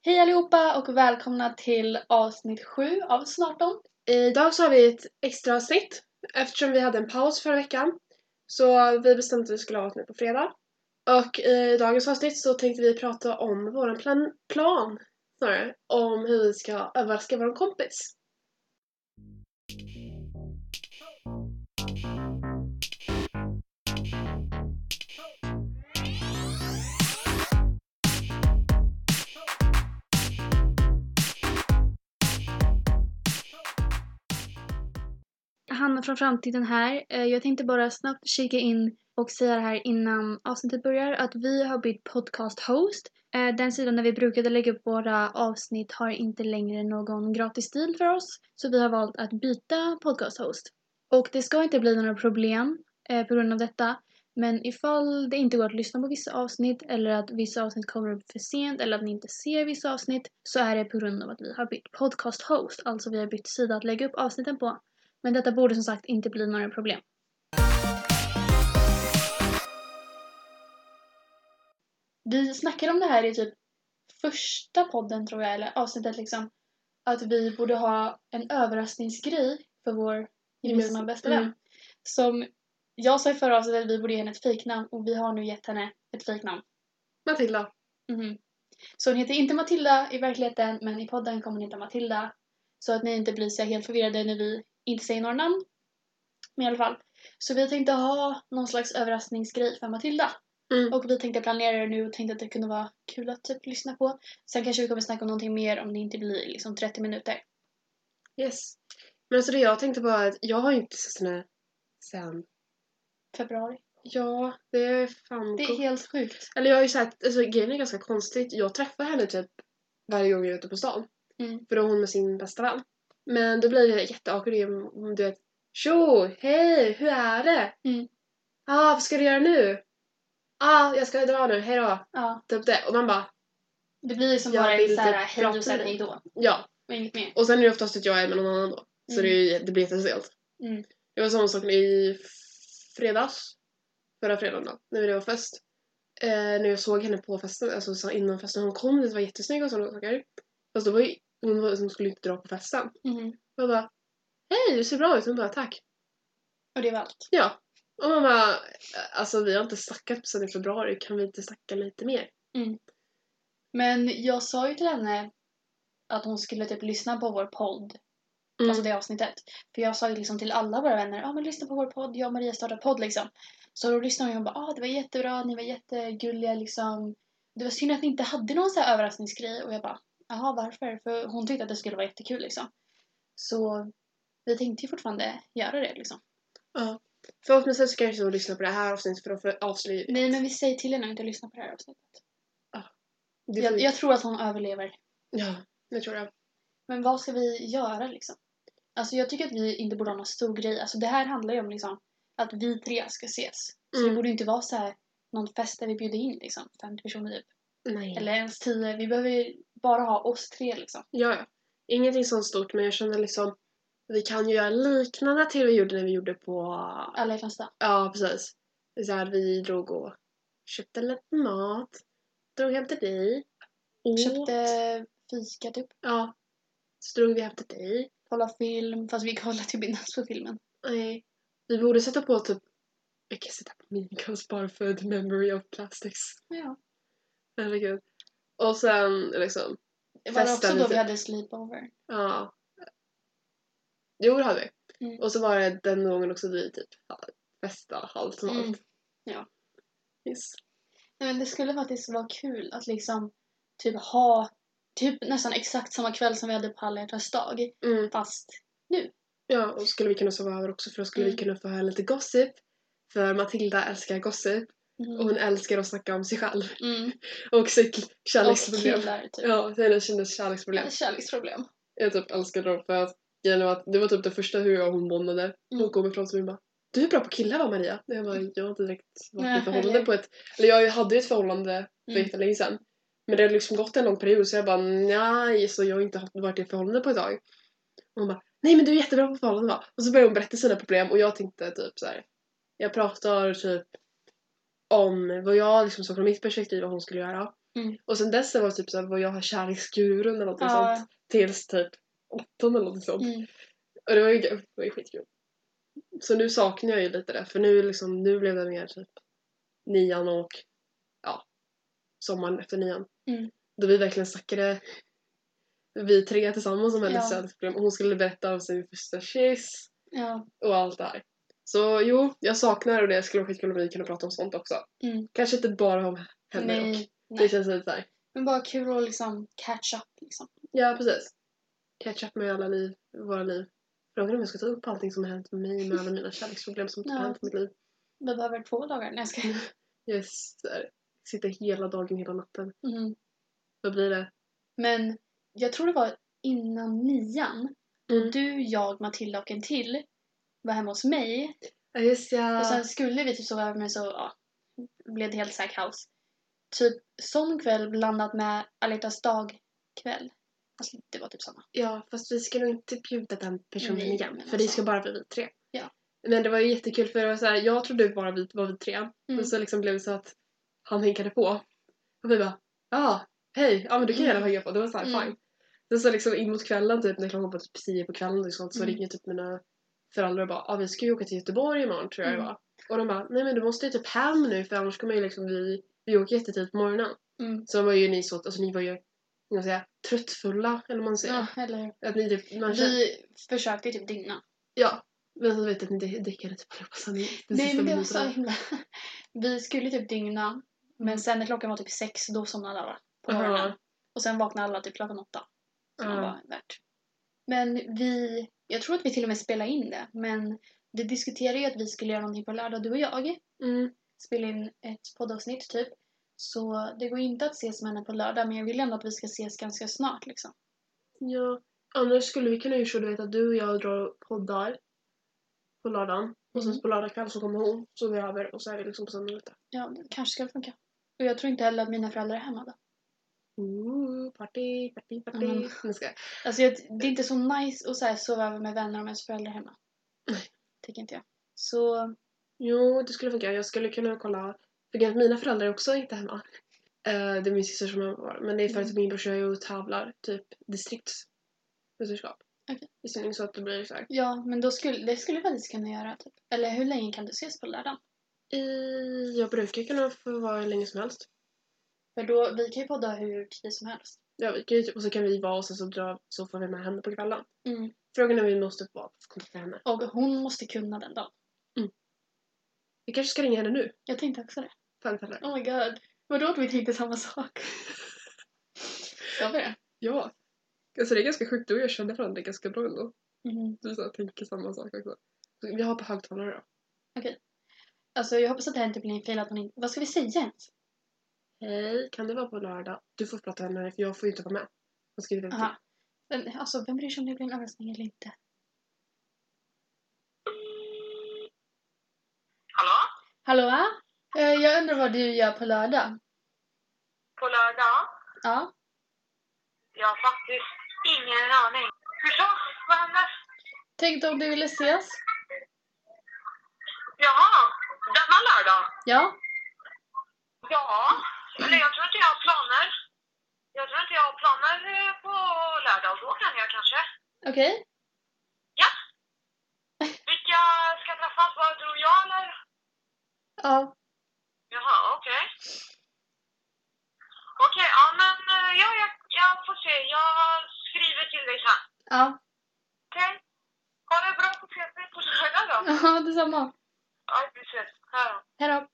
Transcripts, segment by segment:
Hej allihopa och välkomna till avsnitt 7 av Snartom. Idag så har vi ett extra avsnitt eftersom vi hade en paus förra veckan. Så vi bestämde att vi skulle ha avsnitt på fredag. Och i dagens avsnitt så tänkte vi prata om våran plan snarare. Om hur vi ska överraska vår kompis. Hanna från framtiden här. Jag tänkte bara snabbt kika in och säga det här innan avsnittet börjar att vi har bytt podcast host. Den sidan där vi brukade lägga upp våra avsnitt har inte längre någon gratis deal för oss. Så vi har valt att byta podcast host. Och det ska inte bli några problem på grund av detta. Men ifall det inte går att lyssna på vissa avsnitt eller att vissa avsnitt kommer upp för sent eller att ni inte ser vissa avsnitt så är det på grund av att vi har bytt podcast host. Alltså vi har bytt sida att lägga upp avsnitten på. Men detta borde som sagt inte bli några problem. Vi snackade om det här i typ första podden tror jag, eller avsnittet liksom. Att vi borde ha en överraskningsgrej för vår gemensamma bästa vän. Som jag sa i förra avsnittet att vi borde ge henne ett fejknamn och vi har nu gett henne ett fejknamn. Matilda. Så hon heter inte Matilda i verkligheten, men i podden kommer hon heta Matilda. Så att ni inte blir så helt förvirrade när vi inte säger några namn. Men i alla fall. Så vi tänkte ha någon slags överraskningsgrej för Matilda. Och vi tänkte planera det nu och tänkte att det kunde vara kul att typ lyssna på. Sen kanske vi kommer snacka om någonting mer om det inte blir liksom 30 minuter. Yes. Men alltså det jag tänkte på är att jag har inte sett henne sen Februari. Ja, det är fan... Det är helt sjukt. Eller jag har ju sagt, alltså grejen är ganska konstigt. Jag träffar henne typ varje gång jag är ute på stan. För då är hon med sin bästa vän. Men då blir det jätteawkward om du vet, tjo, hej, hur är det? Vad ska du göra nu? Jag ska dra nu, hejdå. Typ det, och man bara... Det blir som bara en såhär, hej och sen hej då. Ja. Och inget mer. Och sen är det oftast att jag är med någon annan då. Så det blir jättestelt. Det var samma sak i fredags. Förra fredagen då, när det var fest. När jag såg henne på festen, alltså så innan festen hon kom, det var jättesnygg och sådana saker. Fast då var ju, hon skulle inte dra på festen. Jag bara, hej, du ser bra ut. Hon bara, tack. Och det var allt. Ja. Och man bara, alltså vi har inte snackat sen i februari, kan vi inte snacka lite mer? Men jag sa ju till henne att hon skulle typ lyssna på vår podd. Alltså det avsnittet. För jag sa ju liksom till alla våra vänner, men lyssna på vår podd, jag och Maria startar podd liksom. Så då lyssnade hon och bara, det var jättebra, ni var jättegulliga liksom. Det var synd att ni inte hade någon så här överraskningsgrej. Och jag bara, varför? För hon tyckte att det skulle vara jättekul liksom. Så vi tänkte ju fortfarande göra det liksom. Ja. Förhoppningsvis så kanske hon lyssna på det här avsnittet för att få avslöja. Nej, men vi säger till henne att inte lyssna på det här avsnittet. Ja. Jag tror att hon överlever. Ja, det tror jag. Men vad ska vi göra liksom? Alltså jag tycker att vi inte borde ha någon stor grej. Alltså det här handlar ju om liksom att vi tre ska ses. Så det borde inte vara så här någon fest där vi bjuder in liksom 50 personer typ. Nej. Eller ens 10. Vi behöver bara ha oss tre liksom. Ja. Ingenting sånt stort, men jag känner liksom vi kan ju göra liknande till vi gjorde när vi gjorde på... Alla hjärtans dag. Ja, precis. Så här, vi drog och köpte lite mat. Drog hem till dig. Köpte fika typ. Ja. Så drog vi hem till dig. Kolla film, fast vi kollade typ inte på filmen. Nej. Vi borde sätta på typ... Vi kan sätta på Migos bara för the memory of plastics. Ja. Herregud. Och sen liksom... Var det också då vi hade sleepover? Ja. Jo, det hade vi. Och så var det den gången också vi typ festa halvt som allt. Ja. Yes. Nej, men det skulle faktiskt vara kul att liksom typ ha typ nästan exakt samma kväll som vi hade på alla hjärtans dag. Fast nu. Ja, och skulle vi kunna sova över också för då skulle vi kunna få höra lite gossip. För Matilda älskar gossip. Och hon älskar att snacka om sig själv. Och sitt kärleksproblem. Och killar typ. Ja, det kändes kärleksproblem. Kärleksproblem. Jag typ älskade dem för att det var typ det första hur jag och hon bondade. Hon kom ifrån så vi bara, du är bra på killar va Maria? Jag har inte direkt varit i förhållande på ett... Eller jag hade ju ett förhållande för jättelänge sedan. Men det har liksom gått en lång period så jag bara, nej, så jag har inte varit i ett förhållande på ett tag. Och hon bara, nej men du är jättebra på förhållande va? Och så började hon berätta sina problem och jag tänkte typ så här. Jag pratar typ om vad jag liksom såg från mitt perspektiv vad hon skulle göra. Och sen dess var det typ såhär, vad jag har kärleksgurun eller något sånt. Tills typ 8 eller något sånt. Och det var ju skitkul. Så nu saknar jag ju lite det. För nu blev det mer typ 9 och sommaren efter 9. Då vi verkligen snackade vi 3 tillsammans om hennes kärleksproblem. Och hon skulle berätta om sin första kyss. Och allt det här. Så jo, jag saknar och det skulle vara skitkul om vi kunde prata om sånt också. Kanske inte bara om henne dock. Det känns lite såhär. Men bara kul att liksom catch up liksom. Ja, precis. Catch up med våra liv. Frågan om jag ska ta upp allting som har hänt med mig med alla mina kärleksproblem som har hänt i mitt liv. Vi behöver 2 dagar. Nej, jag ska. Yes, sitter hela dagen, hela natten. Vad blir det? Men jag tror det var innan 9. Då du, jag, Matilda och en till var hemma hos mig. Ja, just ja. Och sen skulle vi typ sova över, men så blev det helt så här kaos. Typ sån kväll blandat med Aletas dagkväll. Alltså det var typ samma. Ja, fast vi ska nog inte bjuda den personen igen. För det ska bara bli vi 3. Ja. Men det var ju jättekul för det var så här, jag trodde bara vi var vi 3. Men så liksom blev det så att han hinkade på. Och vi bara, hej, men du kan gärna hänga på. Det var så här, fine. Sen så liksom in mot kvällen typ, när klockan var typ 10 på kvällen och sånt, så ringer typ mina föräldrar och bara, vi ska ju åka till Göteborg imorgon tror jag det var. Och de bara, nej men du måste ju typ hem nu för annars kommer ju liksom vi åker jättetidigt på morgonen. Så var ju ni så, alltså ni var ju, jag säga, tröttfulla eller vad man säger. Ja, eller att ni typ, vi försökte typ dygna. Ja, men så vet jag att ni däckade typ allihopa sen. Nej, men det var så himla. Vi skulle typ dygna, men sen när klockan var typ 6 då somnade alla på morgonen. Och sen vaknade alla typ klockan 8. Så man var värt. Men jag tror att vi till och med spelade in det, men vi diskuterade ju att vi skulle göra någonting på lördag, du och jag. Spela in ett poddavsnitt typ. Så det går inte att ses med henne på lördag, men jag vill ändå att vi ska ses ganska snart liksom. Ja, annars skulle vi kunna ju vet att du och jag drar poddar på lördagen. Och sen på lördag kväll så kommer hon, så vi över och så är vi liksom på söndag lite. Ja, det kanske ska funka. Och jag tror inte heller att mina föräldrar är hemma då. Party. Alltså det är inte så nice att så här, sova över med vänner om ens föräldrar är hemma. Nej. Tycker inte jag. Så. Jo, det skulle funka. Jag skulle kunna kolla. För att mina föräldrar är också inte hemma. Det är min syster som är. Men det är för att min brorsa är och tävlar typ distriktsmästerskap. Okej. Så att det blir så här. Ja, men det skulle vi faktiskt kunna göra typ. Eller hur länge kan du ses på lördagen? Jag brukar kunna få vara hur länge som helst. För då, vi kan ju podda hur tid som helst. Ja, vi kan ju, och så kan vi vara och sen så får vi med henne på kvällen. Frågan är om vi måste vara på kontakt med henne. Och hon måste kunna den dagen. Vi kanske ska ringa henne nu. Jag tänkte också det. Fan. Oh my god. Vadå att vi tänkte samma sak? Ska vi det? Ja. Alltså det är ganska sjukt. Du och jag känner varandra ganska bra ändå. Du så tänker samma sak också. Vi har på högtalare då. Okej. Alltså jag hoppas att det här inte blir en fel att hon inte. Vad ska vi säga ens? Hej, kan det vara på lördag? Du får prata med henne för jag får ju inte vara med. Vad ska vi veta? Aha. Alltså vem bryr sig om det blir en överraskning eller inte? Hallå? Jag undrar vad du gör på lördag. På lördag? Ja. Jag har faktiskt ingen aning. Hur så? Vad händer? Tänkte om du ville ses. Jaha, denna lördag? Ja. Ja, eller jag tror inte jag har planer. Jag tror inte jag har planer på lördag. Då kan jag kanske. Okej. Ja. Vilka ska träffas? Bara du och jag eller? Ja. Jaha, okej. Okej, ja men jag får se. Jag skriver till dig sen. Ja. Okej. Ha det bra på CP på lördag då. Ja, detsamma. Ja, vi ses. Hej då.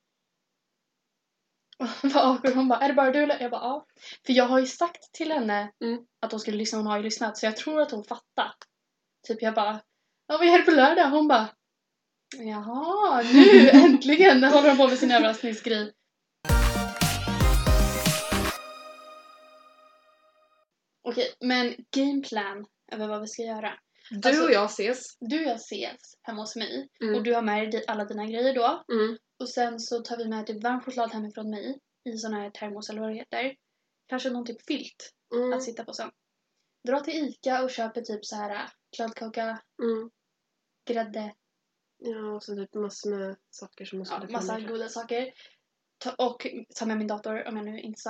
Vad awkward. Hon bara, är det bara du eller? Jag bara, ja. För jag har ju sagt till henne att hon skulle lyssna. Hon har ju lyssnat. Så jag tror att hon fattar. Typ jag bara, ja vi är här på lördag. Hon bara, jaha, nu äntligen håller hon på med sin överraskningsgrej. Okej, men gameplan över vad vi ska göra. Du och jag ses. Du och jag ses hemma hos mig. Och du har med dig alla dina grejer då. Och sen så tar vi med typ varm choklad hemifrån mig. I sån här termos eller vad det heter. Kanske någon typ filt att sitta på sen. Dra till Ica och köper typ så här kladdkaka. Grädde. Ja, och så typ massor med saker som man skulle massa goda saker. Och ta med min dator om jag nu inte sa det.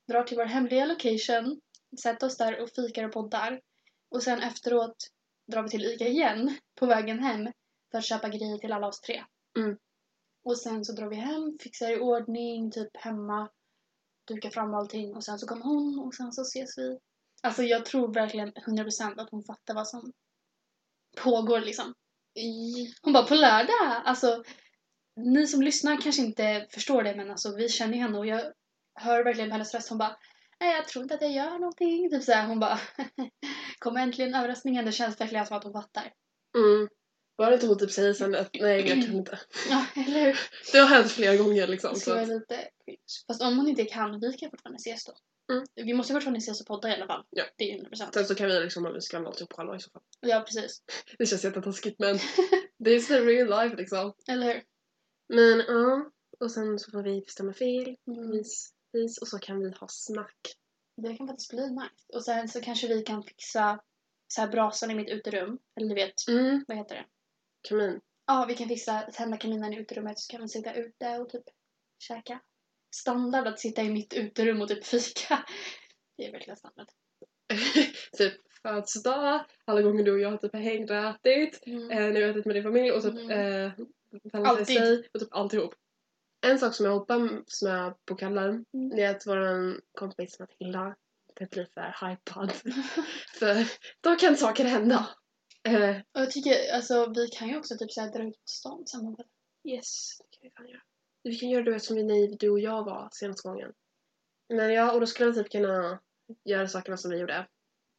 drar till vår hemliga location, sätter oss där och fikar och poddar. Och sen efteråt drar vi till ICA igen på vägen hem för att köpa grejer till alla oss 3. Mm. Och sen så drar vi hem, fixar i ordning, typ hemma, dukar fram allting och sen så kommer hon och sen så ses vi. Alltså jag tror verkligen 100% att hon fattar vad som pågår liksom. Hon bara på lördag, alltså ni som lyssnar kanske inte förstår det men alltså vi känner henne och jag hör verkligen på hennes röst, hon bara nej jag tror inte att jag gör någonting, typ såhär, hon bara kommer äntligen överraskningen, det känns verkligen som att hon fattar. Bara inte hon typ säger sen att nej jag kan inte. Ja, eller hur? Det har hänt flera gånger liksom. Det ska vara lite cringe. Fast om hon inte kan, vi kan fortfarande ses då. Vi måste fortfarande ses och podda i alla fall. Ja. Det är 100%. Sen så kan vi liksom, om vi ska alltid upp själva i så fall. Ja, precis. Det känns jättetaskigt men det är the real life liksom. Eller hur? Men ja, och sen så får vi bestämma film, vis och så kan vi ha snack. Det kan faktiskt bli nice. Och sen så kanske vi kan fixa så här brasan i mitt uterum. Eller du vet, vad heter det? Kamin. Ja, vi kan fixa, tända kaminen i uterummet så kan vi sitta ute och typ käka. Standard att sitta i mitt uterum och typ fika. Det är verkligen standard. Typ födelsedag, alla gånger du och jag typ har hängt och ätit. När vi har ätit med din familj och typ alltid. Och typ alltihop. En sak som jag hoppas med på kvällen är att vår kompis Matilda typ blir för hypad. För då kan saker hända. Och jag tycker, alltså vi kan ju också typ såhär dra ut på stan samma kväll. Yes, det kan vi fan göra. Vi kan göra det som du och jag var senaste gången. Men ja, och då skulle vi typ kunna göra sakerna som vi gjorde.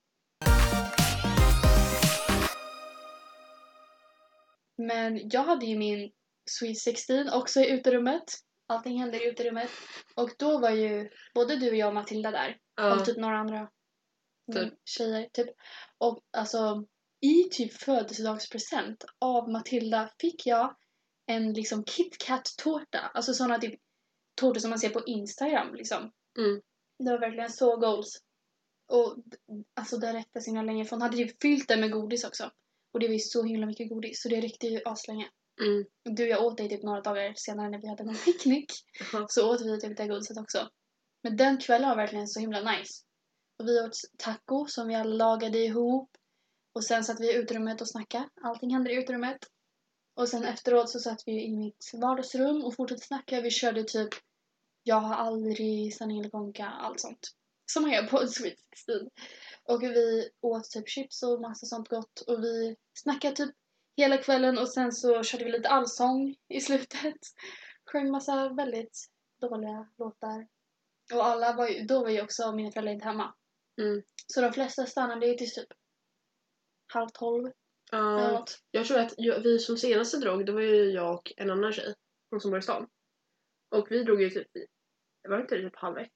Men jag hade ju min Sweet 16 också i uterummet. Allting hände i uterummet. Och då var ju både du och jag och Matilda där. Och typ några andra tjejer. Typ. Och alltså i typ födelsedagspresent av Matilda fick jag en liksom KitKat-tårta. Alltså sådana typ tårtor som man ser på Instagram liksom. Det var verkligen så goals. Och alltså det räckte så himla länge. För hon hade ju fyllt det med godis också. Och det var ju så himla mycket godis. Så det räckte ju aslänge. Du och jag åt det typ några dagar senare när vi hade någon picknick. Så åt vi typ det godiset också. Men den kvällen var verkligen så himla nice. Och vi åt taco som vi alla lagade ihop. Och sen satt vi i utrummet och snackade. Allting hände i utrummet. Och sen efteråt så satt vi i mitt vardagsrum och fortsatte snacka. Vi körde typ Jag har aldrig sanning eller konka, allt sånt. Som man gör på en Sweet 16. Och vi åt typ chips och massa sånt gott. Och vi snackade typ hela kvällen. Och sen så körde vi lite allsång i slutet. Sjöng massa väldigt dåliga låtar. Och alla var ju, då var ju också mina föräldrar inte hemma. Så de flesta stannade ju till typ 11:30. Jag tror att vi som senaste drog, det var ju jag och en annan tjej. Hon som var i stan. Och vi drog ju typ, var det inte typ 12:30?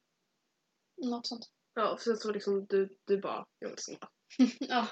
Något sånt. Ja, för så liksom du bara, jag vill skriva. Ja.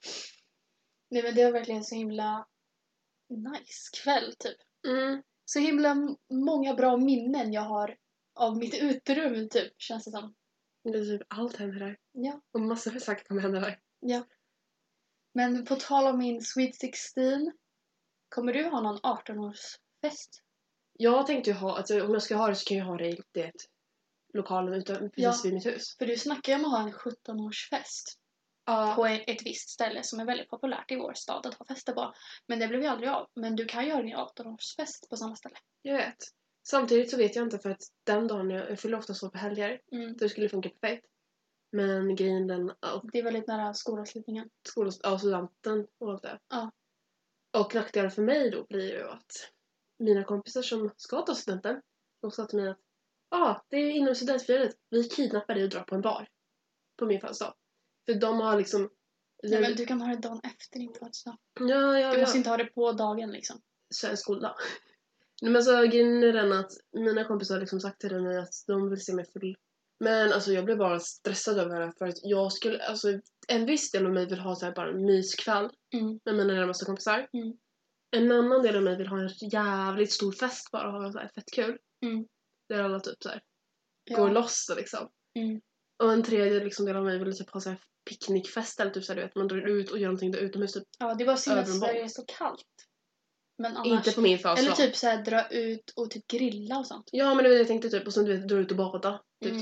Nej men det var verkligen så himla nice kväll typ. Så himla många bra minnen jag har av mitt uterum typ, känns det som. Det är typ allt händer där. Ja. Och massor med saker kommer hända där. Ja. Men på tal om min Sweet 16, kommer du ha någon 18-årsfest? Jag tänkte ju ha, alltså, om jag ska ha det så kan jag ha det i det lokalen utan precis vid mitt hus. För du snackar ju om att ha en 17-årsfest. På ett visst ställe som är väldigt populärt i vår stad att ha fester på. Men det blev ju aldrig av. Men du kan göra din 18-årsfest på samma ställe. Jag vet. Samtidigt så vet jag inte för att den dagen jag fyller ofta så på helger. Det skulle funka perfekt. Men grejen den... Det är väldigt nära skolavslutningen. Studenten och allt det. Ja. Och nackdelen för mig då blir ju att mina kompisar som ska ta studenten, de sa till mig att det är inom studentfirandet. Vi kidnappar dig och drar på en bar. På min födelsedag. För de har liksom... Nej men du kan ha det dagen efter din födelsedag. Ja. Du måste inte ha det på dagen liksom. Svensk skoldag. Men så grejen är den att mina kompisar har liksom sagt till mig att de vill se mig full. Men alltså jag blev bara stressad över det för att jag skulle, alltså en viss del av mig vill ha så här bara en myskväll med mina närmaste kompisar. En annan del av mig vill ha en jävligt stor fest bara och ha så här fett kul. Där alla typ så här går loss då, liksom. Och en tredje liksom del av mig vill typ ha så här picknickfest eller typ så här, du vet, man drar ut och gör någonting där utomhus typ. Ja, det var synd att Sverige är så kallt. Men annars, inte på min födelsedag. eller typ så här dra ut och typ grilla och sånt. Ja, men det var det jag tänkte typ och sen du vet dra ut och bada typ så.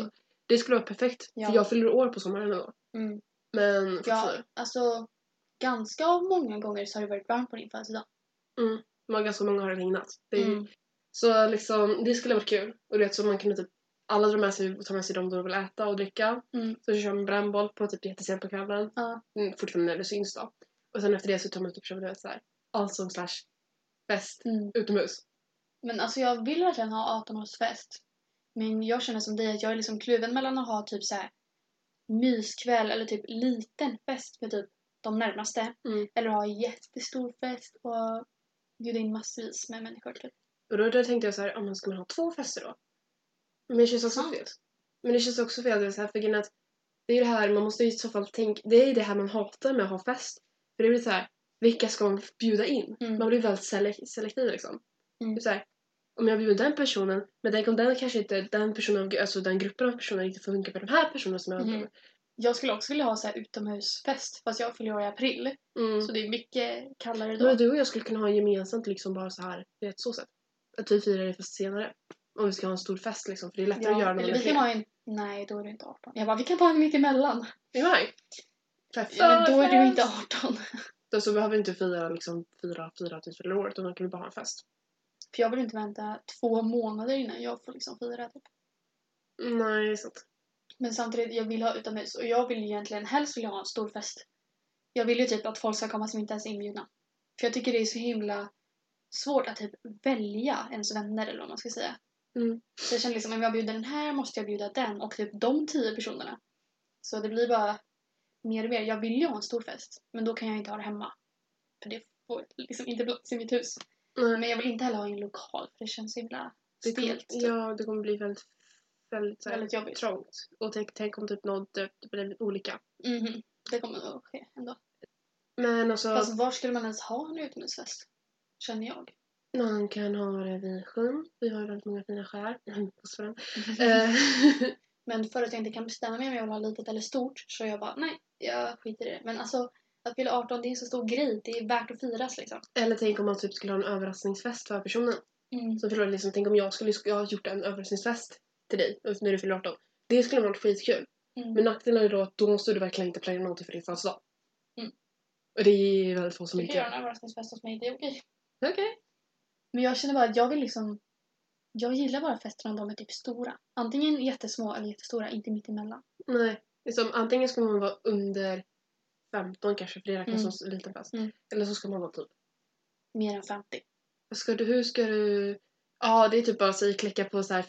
Det skulle vara perfekt. Ja. För jag fyller år på sommaren då. Mm. Men Ja, fortfarande. alltså ganska många gånger så har det varit varmt på din födelsedag. Men ganska många har det regnat. Mm. Så liksom, det skulle vara kul. Och det så man kunde typ, alla tar med sig dem de vill äta och dricka. Så kör man brännboll på typ jättesent på kvällen. Ja. Fortfarande när det syns då. Och sen efter det så tar man typ såhär allsång / fest utomhus. Men alltså jag vill verkligen ha 18-årsfest. Men jag känner som dig att jag är liksom kluven mellan att ha typ så här myskväll eller typ liten fest med typ de närmaste. Eller ha jättestor fest och bjuda in massvis med människor typ. Och då tänkte jag så här, man ska man ha 2 fester då? Men det känns också fel. Men det känns också fel, det är så här, för att det är ju det här, man måste i så fall tänka, det är det här man hatar med att ha fest. För det blir så här, vilka ska man bjuda in? Man blir väldigt selektiv liksom. Det är så här, om jag bjuder den personen, men tänk om den kanske inte, den personen, alltså den gruppen av personer inte funkar för de här personerna som jag har. Jag skulle också vilja ha så här utomhusfest, fast jag fyller år i april. Så det är mycket kallare då. Men du och jag skulle kunna ha gemensamt liksom bara så här, det är ett så sätt. Att vi firar det fast senare. Om vi ska ha en stor fest liksom, för det är lättare att göra när man är fler. Nej, då är det inte 18. Jag bara, vi kan ta en mitt emellan. I maj? Ja, men då är du inte 18. Då så behöver vi inte fira liksom fyra till fyller år, utan då kan vi bara ha en fest. För jag vill inte vänta 2 månader innan jag får liksom fira typ. Nej, det är sant. Men samtidigt, jag vill ha utomhus. Och jag vill egentligen helst vilja ha en stor fest. Jag vill ju typ att folk ska komma som inte ens är inbjudna. För jag tycker det är så himla svårt att typ välja ens vänner eller vad man ska säga. Så jag känner liksom, om jag bjuder den här måste jag bjuda den. Och typ de 10 personerna. Så det blir bara mer och mer. Jag vill ju ha en stor fest. Men då kan jag inte ha det hemma. För det får liksom inte plats i mitt hus. Men jag vill inte heller ha en lokal. För det känns så himla stelt. Ja, det kommer bli väldigt jobbigt. Trångt. Och tänk om typ något blir olika. Det kommer nog ske ändå. Men alltså... Fast var skulle man ens ha en utomhusfest? Känner jag. Man kan ha det vid sjön. Vi har väldigt många fina skär. Men för att jag inte kan bestämma mig om jag vill ha litet eller stort. Så jag bara, nej, jag skiter i det. Men alltså, att fylla 18, det är en så stor grej. Det är värt att firas liksom. Eller tänk om man typ skulle ha en överraskningsfest för personen. Så förlåt, liksom, tänk om jag skulle ha gjort en överraskningsfest till dig när du fyller 18. Det skulle vara skitkul. Men nackdelen är då att då måste du verkligen inte planera någonting för din födelsedag. Och det är väldigt få som inte gör. Du kan göra en överraskningsfest hos mig, det är okej. Okej. Men jag känner bara att jag vill liksom... Jag gillar bara festerna om de är typ stora. Antingen jättesmå eller jättestora, inte mitt emellan. Nej, liksom, antingen ska man vara under 15 kanske, för det räknas som liten fest. Eller så ska man vara typ... Mer än 50. Hur ska du... Ja, det är typ bara att klicka på så här...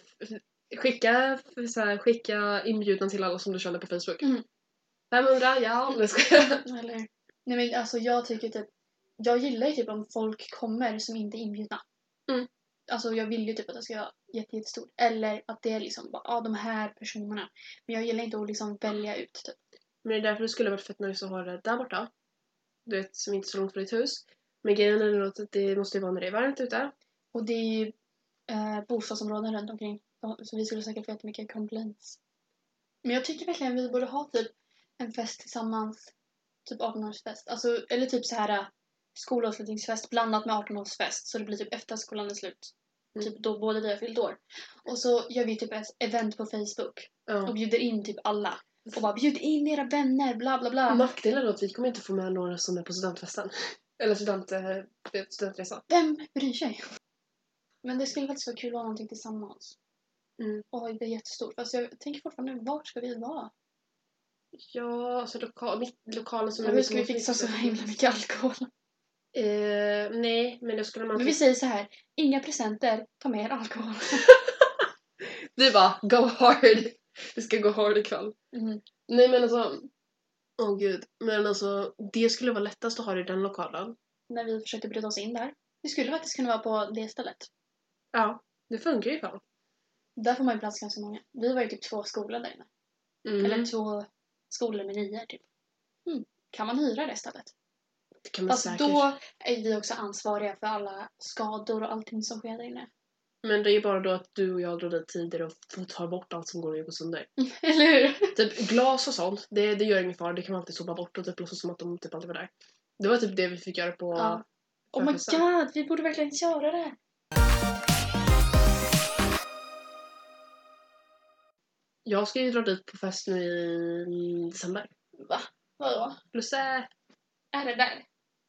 Skicka inbjudan till alla som du känner på Facebook. 500, ja. Det ska jag. Eller... Nej men alltså jag tycker typ... Jag gillar ju typ om folk kommer som inte är inbjudna. Alltså jag vill ju typ att det ska vara jättestort. Eller att det är liksom bara, de här personerna. Men jag gillar inte att liksom välja ut typ. Men det är därför det skulle varit fett nice att ha det där borta. Du vet, som inte är så långt från ditt hus. Men grejen är att det måste ju vara när det är varmt ute. Och det är ju bostadsområden runt omkring. Så vi skulle säkert få jättemycket complaints. Men jag tycker verkligen vi borde ha typ en fest tillsammans. Typ 18-årsfest. Alltså, eller typ så här skolavslutningsfest blandat med 18-årsfest. Så det blir typ efter skolan är slut. Typ då båda vi har fyllt år. Och så gör vi typ ett event på Facebook. Och bjuder in typ alla. Och bara bjud in era vänner, bla bla bla. Nackdelen är att vi kommer inte få med några som är på studentfesten. Eller studentresa. Vem bryr sig? Men det skulle vara så kul att ha någonting tillsammans. Och det är jättestort. Fast jag tänker fortfarande, vart ska vi vara? Ja, alltså lokalen som... Hur ska vi fixa så himla mycket alkohol? Nej, men det skulle man... Men vi säger så här, inga presenter, ta med er alkohol. Du bara, go hard. Vi ska gå hard ikväll. Nej men alltså... Gud. Men alltså, det skulle vara lättast att ha det i den lokalen. När vi försökte bryta oss in där. Det skulle faktiskt kunna vara på det stället. Ja, det funkar ju fan. Där får man ju plats ganska många. Vi var ju typ 2 skolor där inne. Eller 2 skolor med 9 typ. Kan man hyra det stället? Det kan man fast säkert. Då är vi också ansvariga för alla skador och allting som sker där inne. Men det är ju bara då att du och jag drar dit tidigare och får ta bort allt som går att gå sönder. Eller hur? Typ glas och sånt, det gör ingen fara. Det kan man alltid sopa bort och typ låtsas som att de typ aldrig var där. Det var typ det vi fick göra på... Ja. Oh my god, vi borde verkligen göra det. Jag ska ju dra dit på fest nu i december. Va? Vadå? Plus Är det där?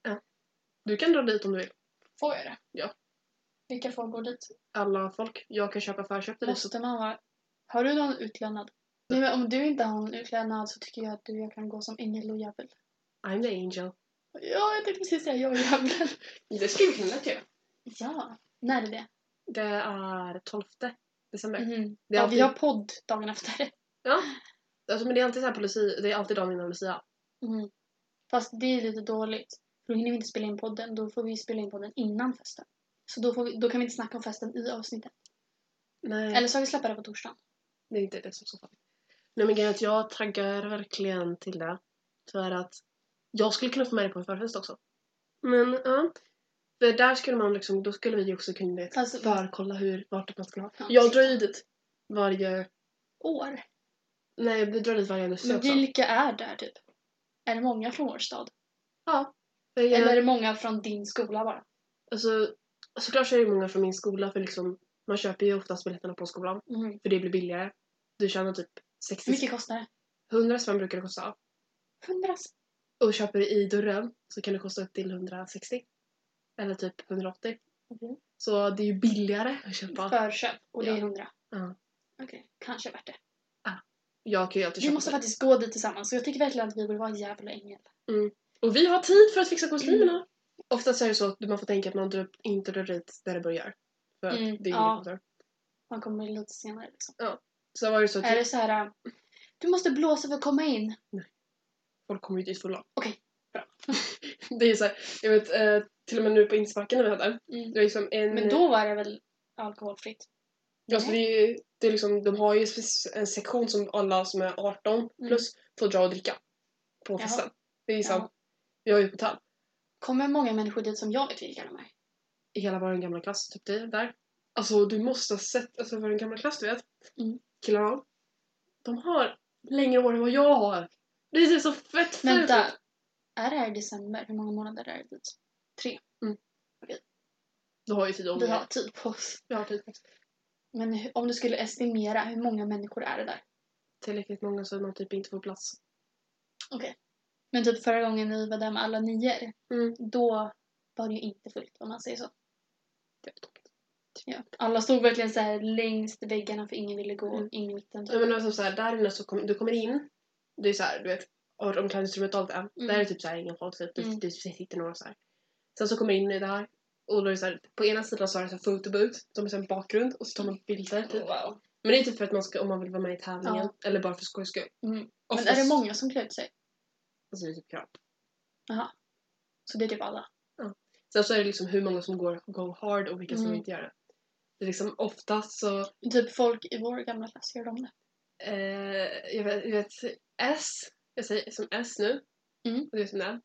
du kan dra dit om du vill. Får jag det? Ja. Vilka får gå dit? Alla folk. Jag kan köpa förköp till Måste man vara... Har du någon utklädnad? Nej, men om du inte har någon utklädnad så tycker jag att jag kan gå som ängel och djävul. I'm the angel. Ja, jag tänkte precis säga jag är djävulen. Det skulle vi kunna göra. Ja, när är det? Det är 12 december. Mhm. Det är Ja, alltid... vi har podd dagen efter. Ja. Alltså, men det är alltid så här på Lucia. Det är alltid dagen innan Lucia. Mm. Fast det är lite dåligt. För då hinner vi inte spela in podden. Då får vi spela in podden innan festen. Så då kan vi inte snacka om festen i avsnittet. Nej. Eller så har vi släppt det på torsdagen. Det är inte det som är så farligt. Nej, men grejen är att jag taggar verkligen till det. För att jag skulle kunna få med dig på en förfest också. Men ja. För där skulle man liksom, då skulle vi också kunna förkolla vart man skulle ha. Ja, Jag drar ju dit varje... År. Nej, vi drar dit varje augusti Men också. vilka är där typ? Är det många från vår stad? Ja. Eller är det många från din skola bara? Alltså, såklart så är det många från min skola för liksom, man köper ju oftast biljetterna på skolan. Mm. För det blir billigare. Du tjänar typ 60... Hur mycket kostar det? 100 spänn brukar det kosta. 100. Och köper du i dörren så kan det kosta upp till 160. Eller typ 180. Mm. Så det är ju billigare att köpa. Förköp. Och det är Ja. 100. Ja. Okej, kanske värt det. Jag kan ju alltid Vi köpa måste det. faktiskt gå dit tillsammans. Så jag tycker verkligen att vi borde vara en jävla ängel. Och vi har tid för att fixa kostymerna. Oftast är det så att man får tänka att man inte drar dit där det börjar. För att det är ja. Man kommer lite senare liksom. Ja. Så var det så att Är det så här... Du måste blåsa för att komma in. folk kommer ju dit fulla. Okej, bra. Det är så här, jag vet, till och med nu på insparken när vi hade. Det är liksom en... Men då var det väl alkoholfritt? Alltså det är liksom, de har ju en sektion som alla som är 18 plus får dra och dricka på festen. Det är liksom, vi har ju på hotell. Kommer många människor dit som jag vet vilka de är? I hela vår gamla klass, typ det där. Alltså du måste ha sett, alltså vår gamla klass du vet. Killarna. De har längre år än vad jag har. Det ser så fett fult. Vänta, är det här i december? Hur många månader är det dit? 3. Okej. Du har ju tid Vi har tid på oss. Vi har tid på oss. Men om du skulle estimera, hur många människor är det där? Tillräckligt många så att man typ inte får plats. Okej. Men typ förra gången ni var där med alla 9, då var det ju inte fullt om man säger så. Det är tråkigt. Ja. Alla stod verkligen så här längst väggarna för ingen ville gå in i mitten. Ja, men alltså så här, där inne så du kommer in. Det är så här, du vet, omklädningsrummet och allt det. Där är det typ så här ingen folk. Det sitter några så här. Sen så kommer in i det här. Och då är det så här, på ena sidan så är det så här photobooth. Som är så en bakgrund. Och så tar man bilder typ. Wow. Men det är typ för att man ska, om man vill vara med i tävlingen. Eller bara för skojs skull. Men är det många som klär ut sig? Alltså det är typ krav. Jaha. Så det är typ alla? Ja. Sen så är det liksom hur många som go hard och vilka som inte gör det. Det är liksom oftast så... Typ folk i vår gamla klass gör de det? Jag vet S. Jag säger som S nu. Och det är som det.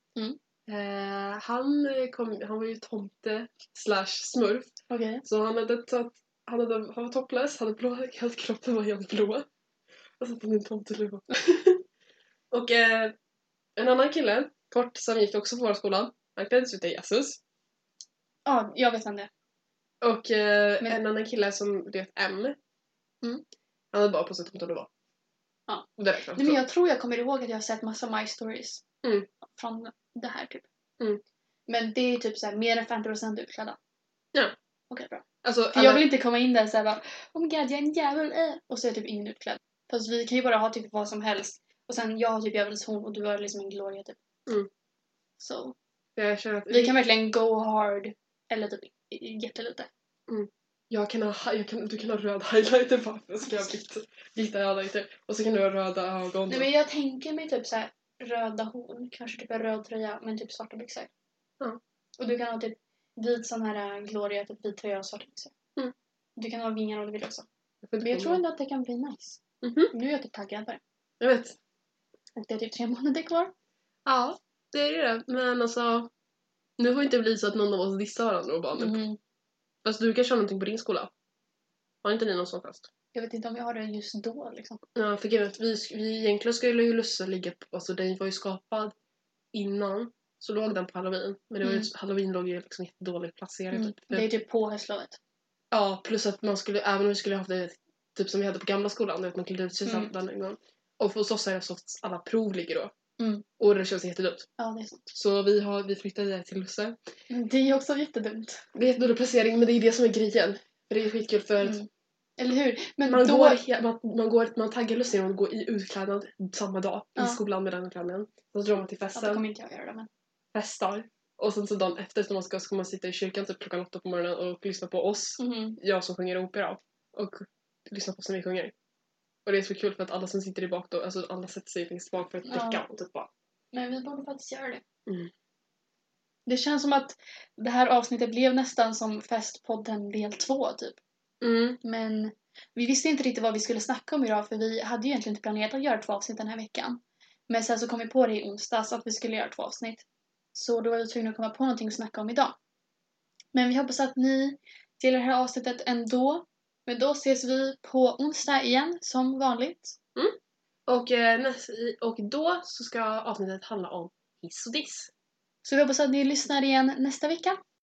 Han var ju tomte / smurf. Okay. Så han var topless, helt kroppen var helt blå. Och så hade han en tomteluva. Och en annan kille, kort, som gick också på vår skola. Han kläddes ut till Jesus. Ja, jag vet vem det är. Och en annan kille som det M. Han hade bara på sig tomteluva. Ja. Nej, men jag tror jag kommer ihåg att jag har sett massa My Stories. Från det här typ. Men det är typ så här, mer än 50% utklädda. Ja. Okej, bra. Alltså, för jag vill inte komma in där så här bara, oh my god, jag är en jävel. Och så är typ ingen utklädd. Fast vi kan ju bara ha typ vad som helst. Och sen jag har typ djävulshorn och du har liksom en gloria typ. Så. Jag känner att vi kan verkligen go hard. Eller typ jättelite. Du kan ha röd highlighter bara. Och så kan jag vita highlighter. Och så kan du ha röda ögon. Nej, men jag tänker mig typ så här röda horn. Kanske typ en röd tröja. Men typ svarta byxor. Och du kan ha typ vit sån här gloria. Typ vit tröja och svarta byxor. Du kan ha vingar om du vill också. Men jag tror ändå att det kan bli nice. Nu är jag typ taggad på det. Jag vet. Och det är typ 3 månader kvar. Ja, det är det. Men alltså, nu får inte bli så att någon av oss dissar varandra och bara Fast du kanske har någonting på din skola. Har inte ni någon sån fest? Jag vet inte om jag har det just då liksom. Ja, för grejen vi egentligen skulle ju Lussa ligga på, alltså den var ju skapad innan. Så låg den på Halloween. Men det var ju, Halloween låg ju liksom jättedåligt placerat. Det är typ på höstlovet. Ja, plus att man skulle, även om vi skulle haft det typ som vi hade på gamla skolan, du vet man klädde ut sig den en gång. Och hos oss är det så att alla prov ligger då. Och det känns jättedumt. Ja, det är sant. Så vi flyttade till Lusse. Det är också jättedumt. Det är jättedålig placering, men det är det som är grejen. För det är skitkul för att eller hur? Men man taggar Lusse genom att gå i utklädnad samma dag i skolan med den klänningen. Så drar man till festen. Ja, det kommer inte jag göra det, men... Festar. Och sen så dagen efter när man ska man sitta i kyrkan typ klockan 8 på morgonen och lyssna på oss. Jag som sjunger opera. Och lyssna på oss när vi sjunger. Och det är så kul för att alla som sitter i bak då, alltså alla sätter sig längst bak för att täcka och typ bara. Men vi borde faktiskt göra det. Det känns som att det här avsnittet blev nästan som Festpodden del 2 typ. Men vi visste inte riktigt vad vi skulle snacka om idag, för vi hade ju egentligen inte planerat att göra 2 avsnitt den här veckan. Men sen så kom vi på det i onsdags att vi skulle göra 2 avsnitt. Så då var vi tvungna att komma på någonting att snacka om idag. Men vi hoppas att ni gillar det här avsnittet ändå. Men då ses vi på onsdag igen som vanligt. Och då så ska avsnittet handla om hiss och diss. Så vi hoppas att ni lyssnar igen nästa vecka.